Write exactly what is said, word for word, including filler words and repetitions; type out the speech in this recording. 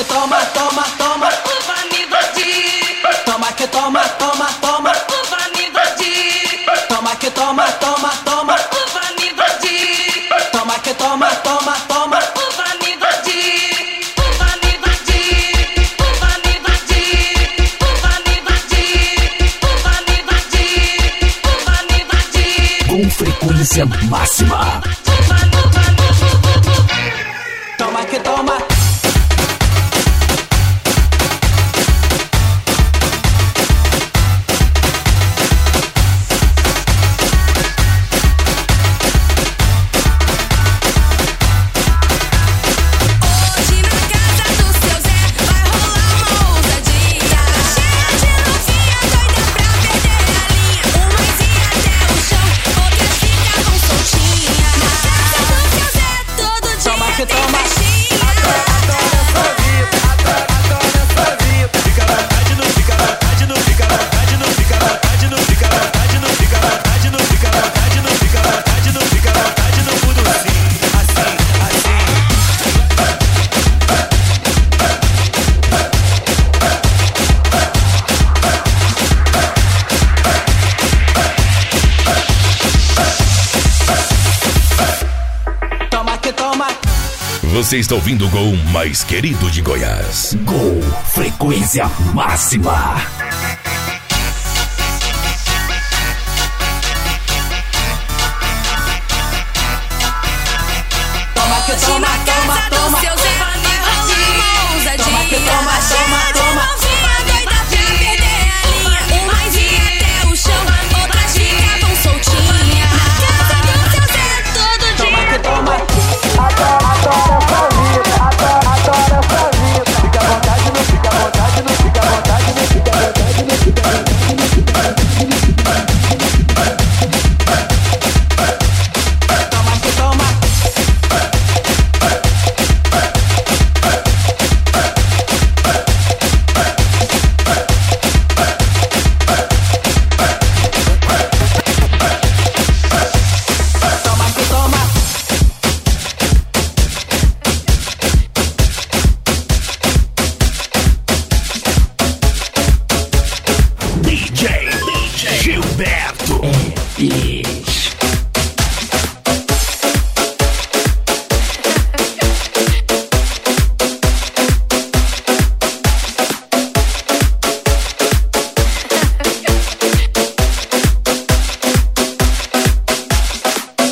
toma, toma, toma, Uva me invadir. toma que toma, toma, toma, Uva me invadir. toma que toma, toma, toma, Uva me invadir. toma que toma, toma, toma, Uva me invadir. Uva me invadir. Uva me invadir. Uva me invadir. Uva me invadir. Uva me invadir. Com frequência máxima. toma que toma. Você está ouvindo o Gol mais querido de Goiás. Gol, frequência máxima.